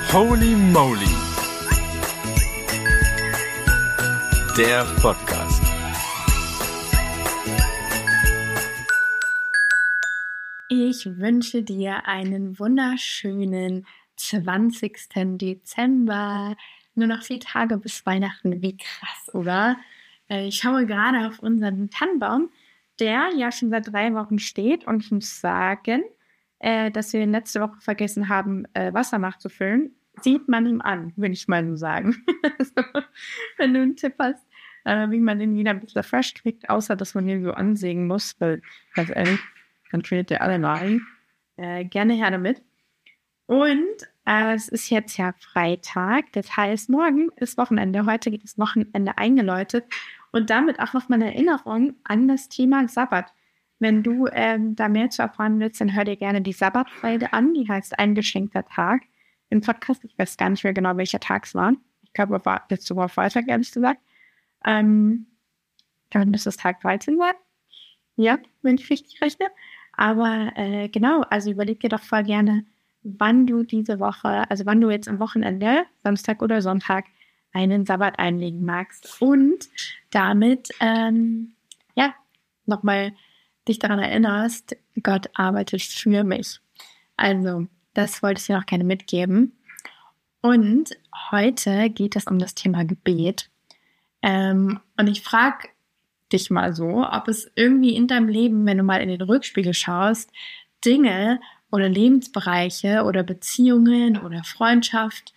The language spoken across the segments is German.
Holy Moly, der Podcast. Ich wünsche dir einen wunderschönen 20. Dezember. Nur noch 4 Tage bis Weihnachten. Wie krass, oder? Ich schaue gerade auf unseren Tannenbaum, der ja schon seit 3 Wochen steht, und ich muss sagen, dass wir letzte Woche vergessen haben, Wasser nachzufüllen. Sieht man ihm an, würde ich mal so sagen. Also, wenn du einen Tipp hast, wie man den wieder ein bisschen fresh kriegt, außer dass man ihn so ansägen muss, weil, ganz ehrlich, dann fehlt der alle Malen. Gerne her damit. Und es ist jetzt ja Freitag, das heißt, morgen ist Wochenende. Heute geht das Wochenende eingeläutet. Und damit auch nochmal eine Erinnerung an das Thema Sabbat. Wenn du da mehr zu erfahren willst, dann hör dir gerne die Sabbatfolge an. Die heißt Ein geschenkter Tag. Im Podcast, ich weiß gar nicht mehr genau, welcher Tag es war. Ich glaube, es war letzte Woche Freitag, ehrlich gesagt. Dann müsste es Tag 13 sein. Ja, wenn ich richtig rechne. Aber genau, also überleg dir doch voll gerne, wann du diese Woche, also wann du jetzt am Wochenende, Samstag oder Sonntag, einen Sabbat einlegen magst. Und damit, nochmal dich daran erinnerst, Gott arbeitet für mich. Also, das wollte ich dir noch gerne mitgeben. Und heute geht es um das Thema Gebet. Und ich frage dich mal so, ob es irgendwie in deinem Leben, wenn du mal in den Rückspiegel schaust, Dinge oder Lebensbereiche oder Beziehungen oder Freundschaften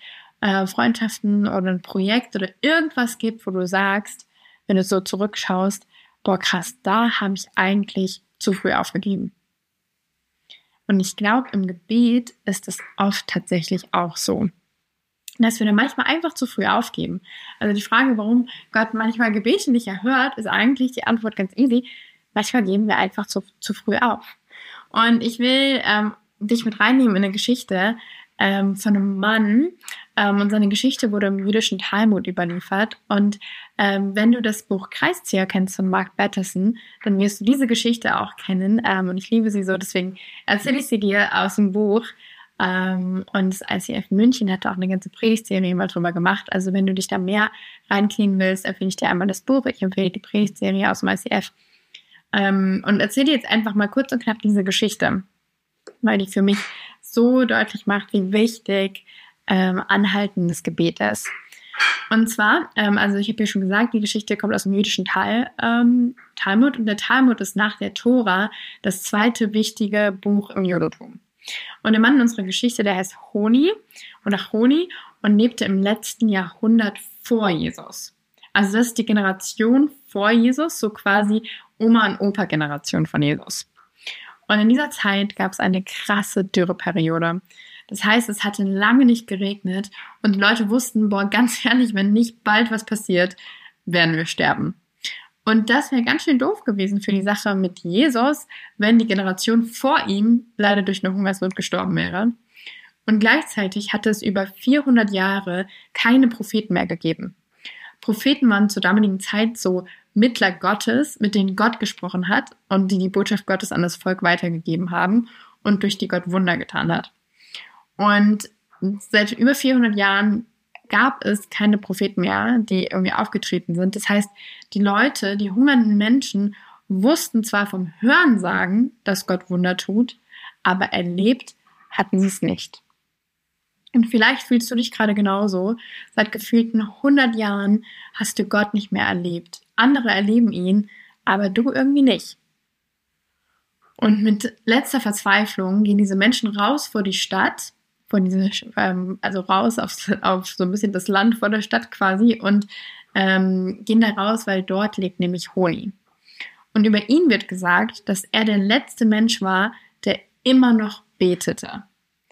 oder ein Projekt oder irgendwas gibt, wo du sagst, wenn du so zurückschaust, boah krass, da habe ich eigentlich zu früh aufgegeben. Und ich glaube, im Gebet ist es oft tatsächlich auch so, dass wir dann manchmal einfach zu früh aufgeben. Also die Frage, warum Gott manchmal Gebete nicht erhört, ist eigentlich die Antwort ganz easy. Manchmal geben wir einfach zu früh auf. Und ich will dich mit reinnehmen in eine Geschichte von einem Mann. Und seine Geschichte wurde im jüdischen Talmud überliefert. Und wenn du das Buch Kreiszieher kennst von Mark Batterson, dann wirst du diese Geschichte auch kennen. Und ich liebe sie so, deswegen erzähle ich sie dir aus dem Buch. Und das ICF München hat auch eine ganze Predigtserie mal drüber gemacht. Also wenn du dich da mehr reinknien willst, empfehle ich dir einmal das Buch. Ich empfehle die Predigtserie aus dem ICF. Und erzähle dir jetzt einfach mal kurz und knapp diese Geschichte, weil die für mich so deutlich macht, wie wichtig anhaltendes Gebet ist. Und zwar, also ich habe ja schon gesagt, die Geschichte kommt aus dem jüdischen Talmud, und der Talmud ist nach der Tora das zweite wichtige Buch im Judentum. Und der Mann in unserer Geschichte, der heißt Honi und lebte im letzten Jahrhundert vor Jesus. Also das ist die Generation vor Jesus, so quasi Oma- und Opa-Generation von Jesus. Und in dieser Zeit gab es eine krasse Dürreperiode. Das heißt, es hatte lange nicht geregnet und die Leute wussten, boah, ganz ehrlich, wenn nicht bald was passiert, werden wir sterben. Und das wäre ganz schön doof gewesen für die Sache mit Jesus, wenn die Generation vor ihm leider durch eine Hungersnot gestorben wäre. Und gleichzeitig hatte es über 400 Jahre keine Propheten mehr gegeben. Propheten waren zur damaligen Zeit so Mittler Gottes, mit denen Gott gesprochen hat und die Botschaft Gottes an das Volk weitergegeben haben und durch die Gott Wunder getan hat. Und seit über 400 Jahren gab es keine Propheten mehr, die irgendwie aufgetreten sind. Das heißt, die Leute, die hungernden Menschen, wussten zwar vom Hörensagen, dass Gott Wunder tut, aber erlebt hatten sie es nicht. Und vielleicht fühlst du dich gerade genauso. Seit gefühlten 100 Jahren hast du Gott nicht mehr erlebt. Andere erleben ihn, aber du irgendwie nicht. Und mit letzter Verzweiflung gehen diese Menschen raus vor die Stadt, also raus auf so ein bisschen das Land vor der Stadt quasi, und gehen da raus, weil dort lebt nämlich Honi. Und über ihn wird gesagt, dass er der letzte Mensch war, der immer noch betete.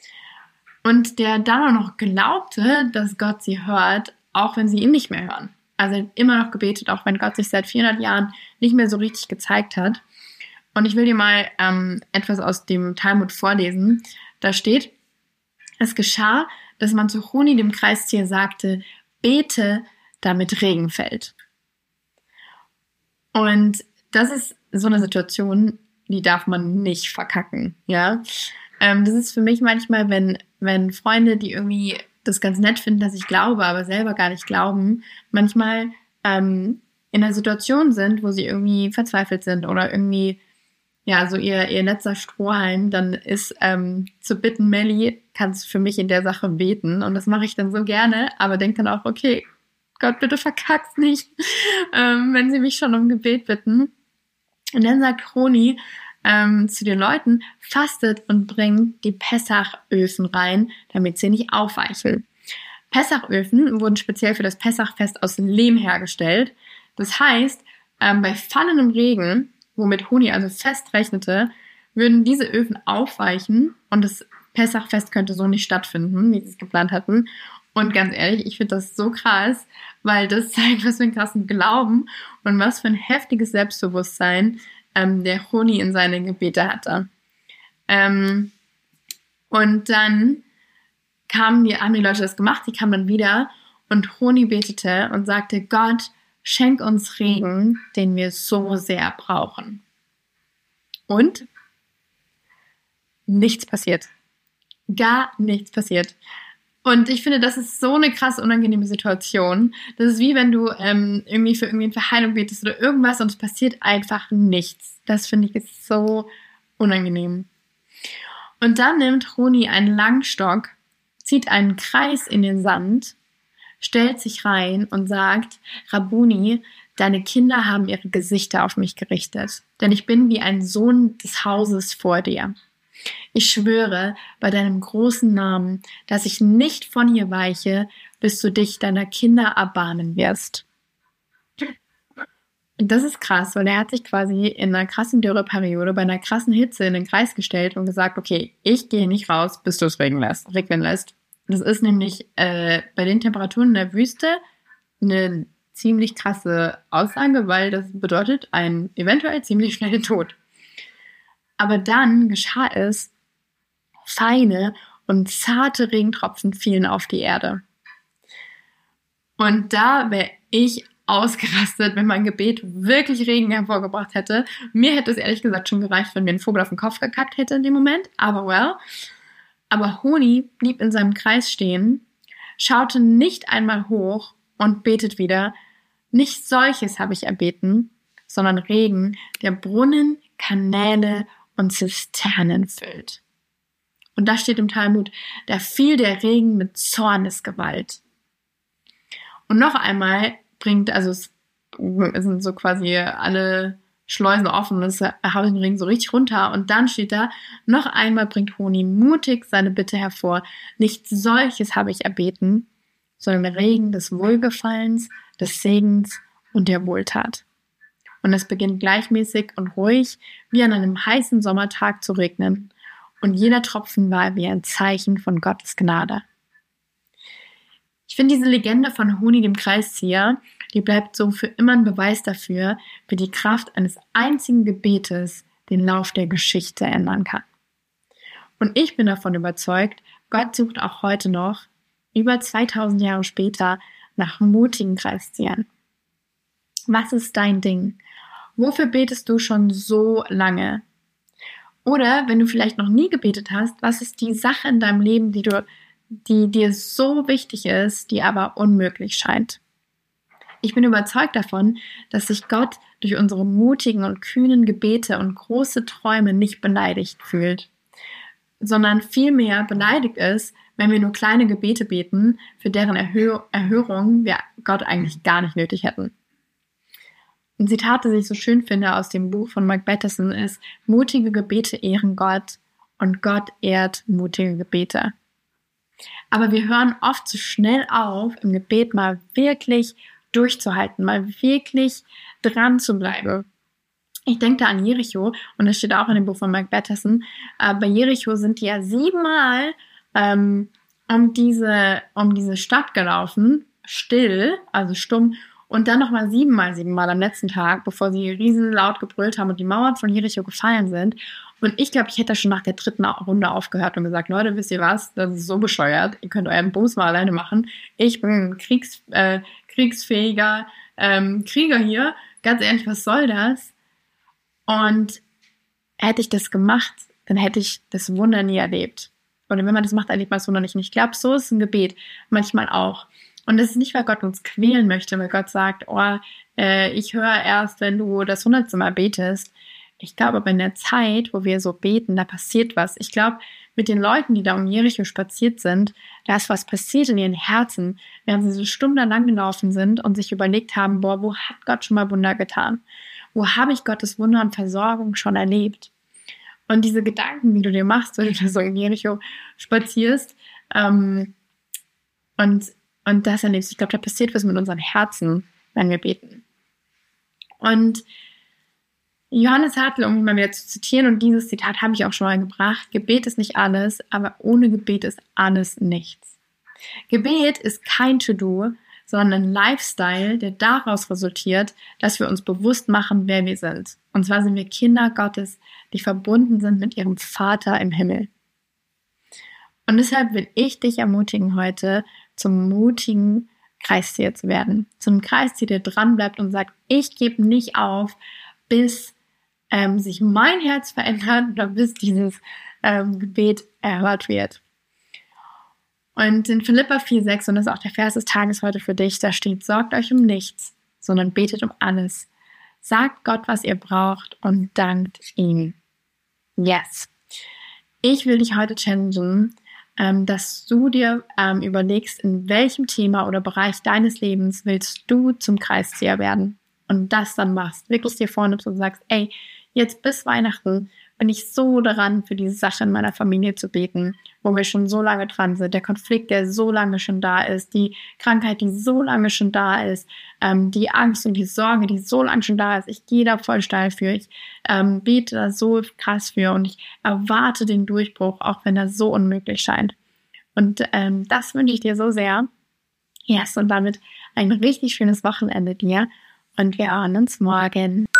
Und der dann auch noch glaubte, dass Gott sie hört, auch wenn sie ihn nicht mehr hören. Also er hat immer noch gebetet, auch wenn Gott sich seit 400 Jahren nicht mehr so richtig gezeigt hat. Und ich will dir mal etwas aus dem Talmud vorlesen. Da steht: Es geschah, dass man zu Honi, dem Kreiszieher, sagte, bete, damit Regen fällt. Und das ist so eine Situation, die darf man nicht verkacken, ja. Das ist für mich manchmal, wenn Freunde, die irgendwie das ganz nett finden, dass ich glaube, aber selber gar nicht glauben, manchmal in einer Situation sind, wo sie irgendwie verzweifelt sind oder irgendwie ja, so ihr letzter Strohhalm, dann ist zu bitten, Melli, kannst du für mich in der Sache beten? Und das mache ich dann so gerne, aber denke dann auch, okay, Gott, bitte verkack's nicht, wenn sie mich schon um Gebet bitten. Und dann sagt Honi zu den Leuten, fastet und bringt die Pessachöfen rein, damit sie nicht aufweichen. Pessachöfen wurden speziell für das Pessachfest aus Lehm hergestellt. Das heißt, bei fallendem Regen, womit Honi also fest rechnete, würden diese Öfen aufweichen und das Pessachfest könnte so nicht stattfinden, wie sie es geplant hatten. Und ganz ehrlich, ich finde das so krass, weil das zeigt, was für einen krassen Glauben und was für ein heftiges Selbstbewusstsein der Honi in seine Gebete hatte. Und dann haben die Leute das gemacht, die kamen dann wieder und Honi betete und sagte, Gott, schenk uns Regen, den wir so sehr brauchen. Und nichts passiert. Gar nichts passiert. Und ich finde, das ist so eine krass unangenehme Situation. Das ist wie wenn du irgendwie für irgendwie eine Verheilung betest oder irgendwas und es passiert einfach nichts. Das finde ich ist so unangenehm. Und dann nimmt Honi einen Langstock, zieht einen Kreis in den Sand, stellt sich rein und sagt, Rabuni, deine Kinder haben ihre Gesichter auf mich gerichtet, denn ich bin wie ein Sohn des Hauses vor dir. Ich schwöre bei deinem großen Namen, dass ich nicht von hier weiche, bis du dich deiner Kinder erbarmen wirst. Und das ist krass, weil er hat sich quasi in einer krassen Dürreperiode, bei einer krassen Hitze in den Kreis gestellt und gesagt, okay, ich gehe nicht raus, bis du es regnen lässt. Das ist nämlich bei den Temperaturen in der Wüste eine ziemlich krasse Aussage, weil das bedeutet einen eventuell ziemlich schnellen Tod. Aber dann geschah es, feine und zarte Regentropfen fielen auf die Erde. Und da wäre ich ausgerastet, wenn mein Gebet wirklich Regen hervorgebracht hätte. Mir hätte es ehrlich gesagt schon gereicht, wenn mir ein Vogel auf den Kopf gekackt hätte in dem Moment, aber well. Aber Honi blieb in seinem Kreis stehen, schaute nicht einmal hoch und betet wieder, nicht solches habe ich erbeten, sondern Regen, der Brunnen, Kanäle und Zisternen füllt. Und da steht im Talmud, da fiel der Regen mit Zornesgewalt. Und noch einmal bringt, also es sind so quasi alle Schleusen offen und es haut den Regen so richtig runter. Und dann steht da, noch einmal bringt Honi mutig seine Bitte hervor, nicht solches habe ich erbeten, sondern Regen des Wohlgefallens, des Segens und der Wohltat. Und es beginnt gleichmäßig und ruhig, wie an einem heißen Sommertag zu regnen. Und jeder Tropfen war wie ein Zeichen von Gottes Gnade. Ich finde diese Legende von Honi dem Kreiszieher, die bleibt so für immer ein Beweis dafür, wie die Kraft eines einzigen Gebetes den Lauf der Geschichte ändern kann. Und ich bin davon überzeugt, Gott sucht auch heute noch, über 2000 Jahre später, nach mutigen Kreisziehern. Was ist dein Ding? Wofür betest du schon so lange? Oder wenn du vielleicht noch nie gebetet hast, was ist die Sache in deinem Leben, die dir so wichtig ist, die aber unmöglich scheint? Ich bin überzeugt davon, dass sich Gott durch unsere mutigen und kühnen Gebete und große Träume nicht beleidigt fühlt, sondern vielmehr beleidigt ist, wenn wir nur kleine Gebete beten, für deren Erhörung wir Gott eigentlich gar nicht nötig hätten. Ein Zitat, das ich so schön finde aus dem Buch von Mark Batterson ist, mutige Gebete ehren Gott und Gott ehrt mutige Gebete. Aber wir hören oft zu schnell auf, im Gebet mal wirklich durchzuhalten, mal wirklich dran zu bleiben. Ich denke da an Jericho und das steht auch in dem Buch von Mark Batterson. Bei Jericho sind die ja 7-mal um diese Stadt gelaufen, still, also stumm, und dann nochmal 7-mal am letzten Tag, bevor sie riesen laut gebrüllt haben und die Mauern von Jericho gefallen sind. Und ich glaube, ich hätte schon nach der 3. Runde aufgehört und gesagt, Leute, wisst ihr was? Das ist so bescheuert. Ihr könnt euren Bums mal alleine machen. Ich bin ein kriegsfähiger Krieger hier. Ganz ehrlich, was soll das? Und hätte ich das gemacht, dann hätte ich das Wunder nie erlebt. oder wenn man das macht, erlebt man es so noch nicht. Und ich glaube, so ist ein Gebet manchmal auch. Und das ist nicht, weil Gott uns quälen möchte, weil Gott sagt, ich höre erst, wenn du das 100. Mal betest. Ich glaube aber in der Zeit, wo wir so beten, da passiert was. Ich glaube, mit den Leuten, die da um Jericho spaziert sind, da ist was passiert in ihren Herzen, während sie so stundenlang gelaufen sind und sich überlegt haben, wo hat Gott schon mal Wunder getan? Wo habe ich Gottes Wunder und Versorgung schon erlebt? Und diese Gedanken, die du dir machst, wenn du so in Jericho spazierst, und das erlebst, ich glaube, da passiert was mit unseren Herzen, wenn wir beten. Und Johannes Hartl, um ihn mal wieder zu zitieren, und dieses Zitat habe ich auch schon mal gebracht: Gebet ist nicht alles, aber ohne Gebet ist alles nichts. Gebet ist kein To-Do, sondern ein Lifestyle, der daraus resultiert, dass wir uns bewusst machen, wer wir sind. Und zwar sind wir Kinder Gottes, die verbunden sind mit ihrem Vater im Himmel. Und deshalb will ich dich ermutigen, heute zum mutigen Kreiszieher zu werden. Zu einem Kreiszieher, der dran bleibt und sagt, ich gebe nicht auf, bis sich mein Herz verändert oder bis dieses Gebet erhört wird. Und in Philipper 4,6, und das ist auch der Vers des Tages heute für dich, da steht: Sorgt euch um nichts, sondern betet um alles. Sagt Gott, was ihr braucht, und dankt ihm. Yes. Ich will dich heute challengen, dass du dir überlegst, in welchem Thema oder Bereich deines Lebens willst du zum Kreiszieher werden, und das dann machst. Wirklich dir vornimmst und sagst, ey, jetzt bis Weihnachten bin ich so daran, für diese Sache in meiner Familie zu beten, wo wir schon so lange dran sind, der Konflikt, der so lange schon da ist, die Krankheit, die so lange schon da ist, die Angst und die Sorge, die so lange schon da ist. Ich gehe da voll steil für, ich bete da so krass für, und ich erwarte den Durchbruch, auch wenn er so unmöglich scheint. Und das wünsche ich dir so sehr. Yes, und damit ein richtig schönes Wochenende dir, und wir hören uns morgen.